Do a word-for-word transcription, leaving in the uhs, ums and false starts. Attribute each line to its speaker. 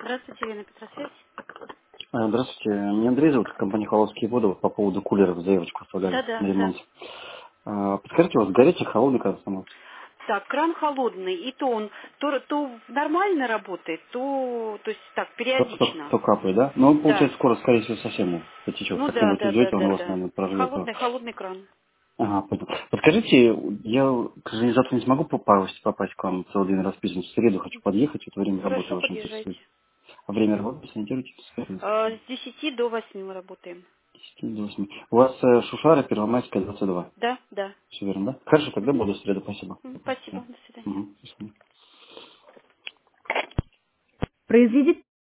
Speaker 1: Здравствуйте, Елена Петросвязь.
Speaker 2: А, Здравствуйте, меня Андрей зовут, компания «Холодские воды», вот по поводу кулеров заявочку оставляли
Speaker 1: Да-да,
Speaker 2: на
Speaker 1: да.
Speaker 2: ремонт. А, Подскажите, у вас горячий, холодный, как самый?
Speaker 1: Так, кран холодный, и то он то, то нормально работает, то, то есть так,
Speaker 2: То, то-
Speaker 1: периодично.
Speaker 2: то капает, да? Ну, он,
Speaker 1: Да.
Speaker 2: получается, скоро, скорее всего, совсем потечет.
Speaker 1: Ну
Speaker 2: Совсем
Speaker 1: да,
Speaker 2: вот
Speaker 1: да, да,
Speaker 2: идете, он
Speaker 1: да,
Speaker 2: у вас,
Speaker 1: да.
Speaker 2: наверное, проживет. его.
Speaker 1: Холодный, холодный кран.
Speaker 2: Ага, понял. Подскажите, я, к сожалению, завтра не смогу попасть, попасть к вам целый день расписан. В среду хочу подъехать, это время работы
Speaker 1: Хорошо,
Speaker 2: очень
Speaker 1: подъезжайте.
Speaker 2: интересует. А время работы сориентируйтесь?
Speaker 1: А, с десяти до восьми мы работаем.
Speaker 2: У вас э, Шушара, Первомайская, двадцать два.
Speaker 1: Да, да.
Speaker 2: Все верно, да? Хорошо, тогда
Speaker 1: Мгм.
Speaker 2: буду в среду, спасибо.
Speaker 1: М, Спасибо,
Speaker 2: Всё.
Speaker 1: до свидания.
Speaker 2: Мгм, до свидания.
Speaker 1: Произведите